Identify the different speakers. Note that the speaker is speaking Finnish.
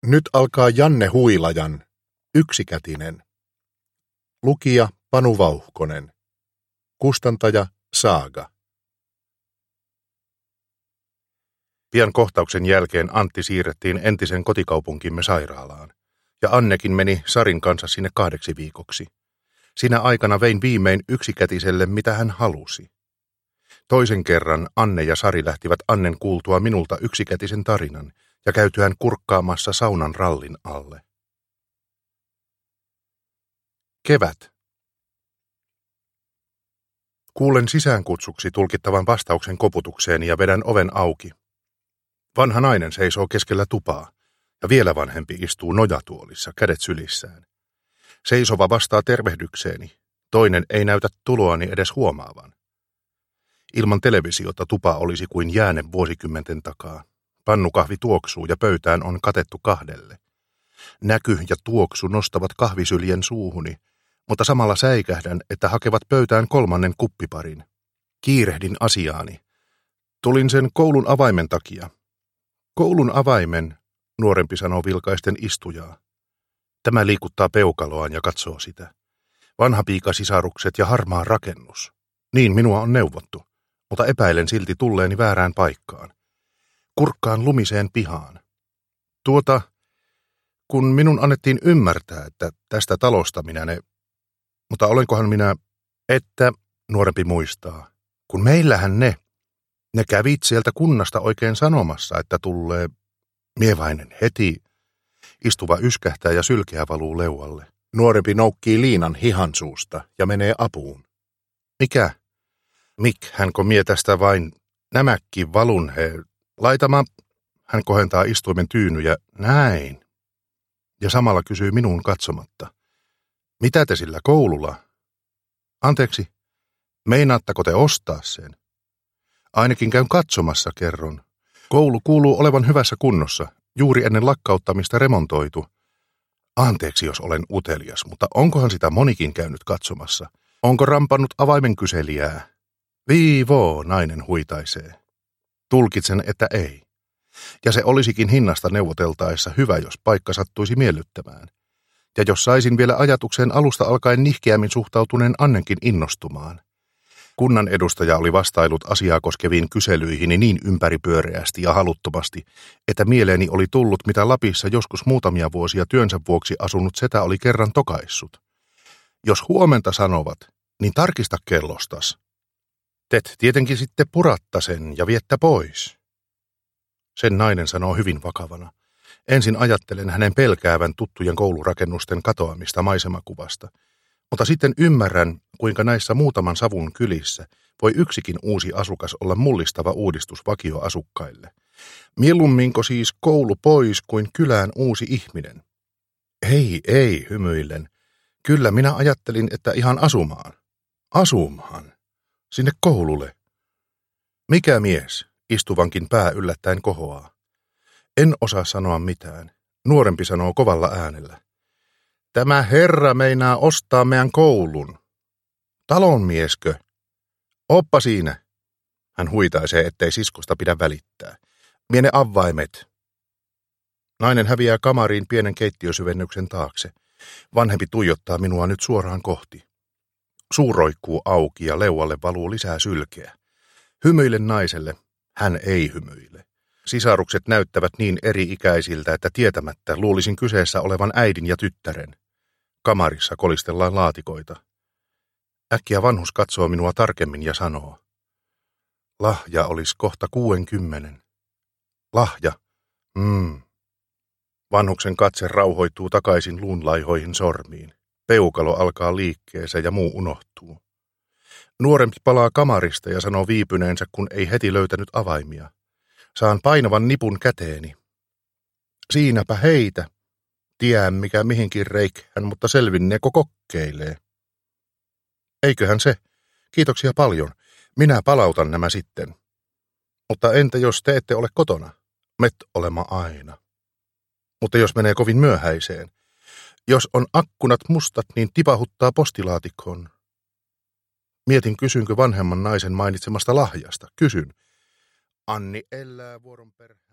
Speaker 1: Nyt alkaa Janne Huilajan Yksikätinen. Lukija Panu Vauhkonen. Kustantaja Saaga. Pian kohtauksen jälkeen Antti siirrettiin entisen kotikaupunkimme sairaalaan, ja Annekin meni Sarin kanssa sinne 2 viikoksi. Sinä aikana vein viimein Yksikätiselle, mitä hän halusi. Toisen kerran Anne ja Sari lähtivät Annen kuultua minulta Yksikätisen tarinan ja käytyään kurkkaamassa saunan rallin alle. Kevät. Kuulen sisäänkutsuksi tulkittavan vastauksen koputukseeni ja vedän oven auki. Vanha nainen seisoo keskellä tupaa, ja vielä vanhempi istuu nojatuolissa, kädet sylissään. Seisova vastaa tervehdykseeni, toinen ei näytä tuloani edes huomaavan. Ilman televisiota tupa olisi kuin jääne vuosikymmenten takaa. Pannukahvi tuoksuu ja pöytään on katettu 2. Näky ja tuoksu nostavat kahvisyljen suuhuni, mutta samalla säikähdän, että hakevat pöytään 3. kuppiparin. Kiirehdin asiaani. Tulin sen koulun avaimen takia. Koulun avaimen, nuorempi sanoo vilkaisten istujaa. Tämä liikuttaa peukaloaan ja katsoo sitä. Vanhapiikasisarukset ja harmaa rakennus. Niin minua on neuvottu, mutta epäilen silti tulleeni väärään paikkaan. Kurkkaan lumiseen pihaan. Kun minun annettiin ymmärtää, että tästä talosta mutta olenkohan minä, että nuorempi muistaa, kun meillähän ne kävit sieltä kunnasta oikein sanomassa, että tulee mievainen heti. Istuva yskähtää ja sylkeä valuu leualle. Nuorempi noukkii liinan hihan suusta ja menee apuun. Mikä? Hänkö mie tästä vain nämäkki valun he? Laitama, hän kohentaa istuimen tyynyjä, näin. Ja samalla kysyy minuun katsomatta. Mitä te sillä koululla? Anteeksi, meinaatteko te ostaa sen? Ainakin käyn katsomassa, kerron. Koulu kuuluu olevan hyvässä kunnossa, juuri ennen lakkauttamista remontoitu. Anteeksi, jos olen utelias, mutta onkohan sitä monikin käynyt katsomassa? Onko rampannut avaimen kyselijää? Viivoo, nainen huitaisee. Tulkitsen, että ei. Ja se olisikin hinnasta neuvoteltaessa hyvä, jos paikka sattuisi miellyttämään. Ja jos saisin vielä ajatukseen alusta alkaen nihkeämmin suhtautuneen Annenkin innostumaan. Kunnan edustaja oli vastailut asiaa koskeviin kyselyihin niin ympäripyöreästi ja haluttomasti, että mieleeni oli tullut, mitä Lapissa joskus muutamia vuosia työnsä vuoksi asunut setä oli kerran tokaissut. Jos huomenta sanovat, niin tarkista kellostas. Tet tietenkin sitten puratta sen ja viettä pois. Sen nainen sanoo hyvin vakavana. Ensin ajattelen hänen pelkäävän tuttujen koulurakennusten katoamista maisemakuvasta, mutta sitten ymmärrän, kuinka näissä muutaman savun kylissä voi yksikin uusi asukas olla mullistava uudistus vakioasukkaille. Mieluumminko siis koulu pois kuin kylään uusi ihminen? Ei, hymyillen. Kyllä minä ajattelin, että ihan asumaan. Asumaan? Sinne koululle. Mikä mies? Istuvankin pää yllättäen kohoaa. En osaa sanoa mitään. Nuorempi sanoo kovalla äänellä. Tämä herra meinaa ostaa meidän koulun. Talonmieskö? Oppa siinä. Hän huitaisee, ettei siskosta pidä välittää. Vie ne avaimet. Nainen häviää kamariin pienen keittiösyvennyksen taakse. Vanhempi tuijottaa minua nyt suoraan kohti. Suu roikkuu auki ja leualle valuu lisää sylkeä. Hymyilen naiselle. Hän ei hymyile. Sisarukset näyttävät niin eri-ikäisiltä, että tietämättä luulisin kyseessä olevan äidin ja tyttären. Kamarissa kolistellaan laatikoita. Äkkiä vanhus katsoo minua tarkemmin ja sanoo. Lahja olisi kohta 60. Lahja? Vanhuksen katse rauhoittuu takaisin luunlaihoihin sormiin. Peukalo alkaa liikkeeseen ja muu unohtuu. Nuorempi palaa kamarista ja sanoo viipyneensä, kun ei heti löytänyt avaimia. Saan painavan nipun käteeni. Siinäpä heitä. Tiedän mikä mihinkin reikhän, mutta selvinneeko kokkeilee. Eiköhän se. Kiitoksia paljon. Minä palautan nämä sitten. Mutta entä jos te ette ole kotona? Met olema aina. Mutta jos menee kovin myöhäiseen. Jos on akkunat mustat, niin tipahuttaa postilaatikkoon. Mietin, kysynkö vanhemman naisen mainitsemasta lahjasta. Kysyn. Anni elää vuoron perään.